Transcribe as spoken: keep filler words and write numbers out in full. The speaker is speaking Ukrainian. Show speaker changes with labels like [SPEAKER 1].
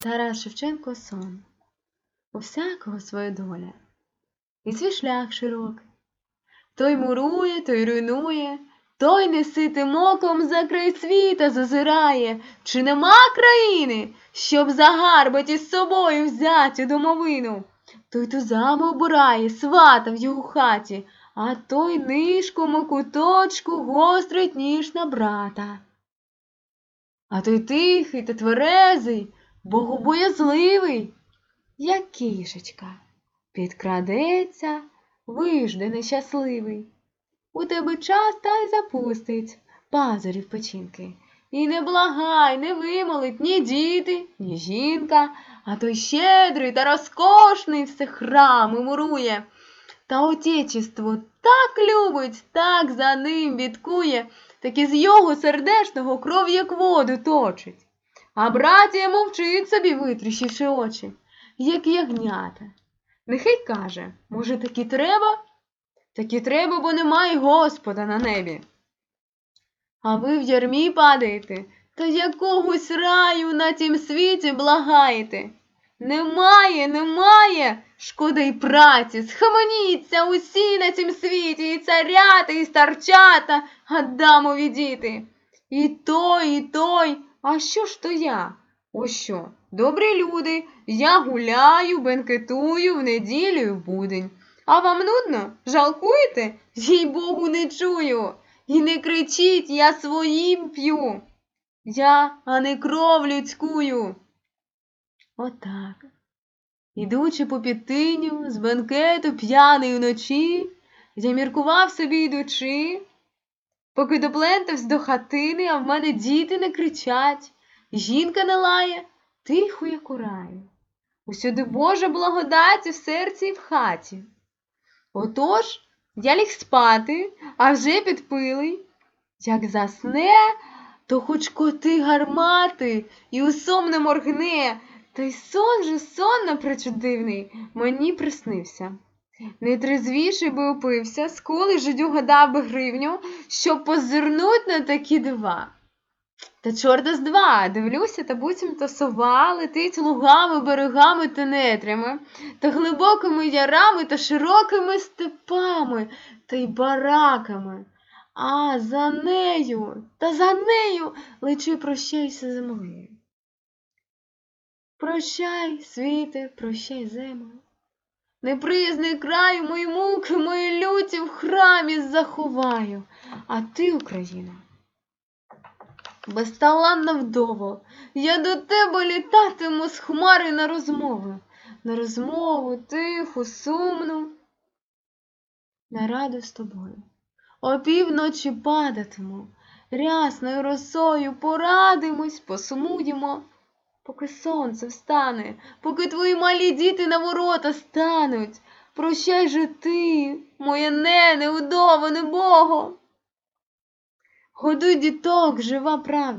[SPEAKER 1] Тарас Шевченко сон. У всякого своя доля, і свій шлях широкий. Той мурує, той руйнує, той неситим оком за край світа зазирає, чи нема країни, щоб загарбать із собою взяти домовину. Той тузами обирає, свата в його хаті, а той нишком у куточку гострить ніж на брата. А той тихий та тверезий, богобоязливий, як кішечка, підкрадеться, вижде нещасливий. У тебе час та й запустить пазурів печінки. І не благай, не вимолить ні діти, ні жінка, а той щедрий та розкошний все храми мурує. Та отечество так любить, так за ним бідкує, так із його сердешного кров як воду точить. А братія мовчить собі, витріщивши очі, як ягнята. Нехай каже, може, таки треба? Таки треба, бо немає Господа на небі. А ви в ярмі падаєте, та якогось раю на тім світі благаєте. Немає, немає, шкода й праці, схаменіться усі на цім світі, і царяти, і старчата, Адамові діти. І той, і той, а що ж то я? Ось що, добрі люди, я гуляю, бенкетую в неділю і в будень. А вам нудно? Жалкуєте? Їй-богу, не чую. І не кричіть, я своїм п'ю. Я, а не кров людськую. Отак. Ідучи по підтиню, з бенкету п'яний вночі, я міркував собі йдучи, поки доплентавсь до хатини, а в мене діти не кричать, жінка не лає, тихо як у раю. Усюди Божа благодать в серці і в хаті. Отож, я ліг спати, а вже підпилий. Як засне, то хоч коти гармати і у сом не моргне, та й сон же сон напречудивний мені приснився. Нетрезвіший би опився, сколи жидюга дав би гривню, щоб позирнуть на такі дива. Та чорта з два, дивлюся, та буцімто сова летить лугами, берегами та нетрями, та глибокими ярами та широкими степами, та й бараками. А за нею, та за нею лечу прощайся землею. Прощай, світе, прощай, землю. Неприязний краю, мої муки, мої люті в храмі заховаю. А ти, Україна, безталанна вдово, я до тебе літатиму з хмари на розмови, на розмову тиху, сумну, на раду з тобою. Опівночі падатиму, рясною росою порадимось, посумуємо, поки сонце встане, поки твої малі діти на ворота стануть. Прощай же ти, моє нене, удово, небого. Годуй діток, жива правда.